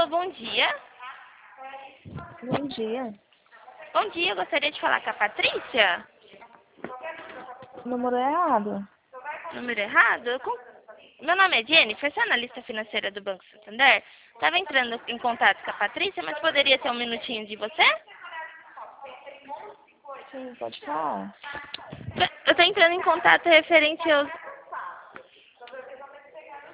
bom dia. Bom dia. Bom dia, eu gostaria de falar com a Patrícia. Número errado. Número errado? Meu nome é Jennifer, sou analista financeira do Banco Santander. Estava entrando em contato com a Patrícia, mas poderia ter um minutinho de você? Sim, pode falar. Eu estou entrando em contato referente